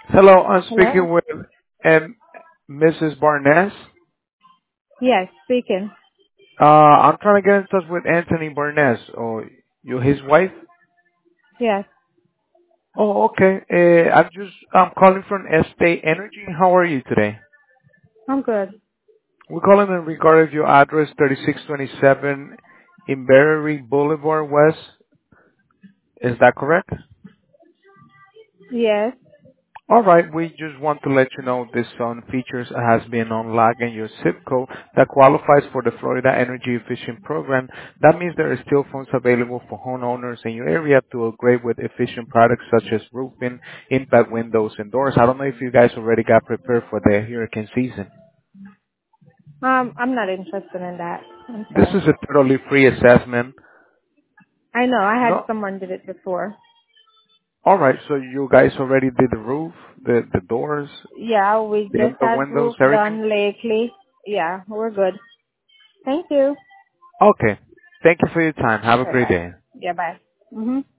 Hello, I'm Hello? speaking with um, Mrs. Barnes. Yes, speaking. I'm trying to get in touch with Anthony Barnes, or you his wife. Yes, Oh, okay. I'm calling from Estate Energy. How are you today? I'm good. We're calling in regard of your address, 3627 Imberry Boulevard West. Is that correct? Yes. All right. We just want to let you know this phone features has been unlocked in your zip code that qualifies for the Florida Energy Efficient Program. That means there are still funds available for homeowners in your area to upgrade with efficient products such as roofing, impact windows, and doors. I don't know if you guys already got prepared for the hurricane season. I'm not interested in that. I'm This sorry. is a totally free assessment. I know, I had No. someone did it before. All right. So you guys already did the roof, the doors, Yeah, we the just impact had windows, roof everything? done lately. Yeah, we're good. Thank you. Okay. Thank you for your time. Have a Okay, great bye. day. Yeah, bye. Mhm.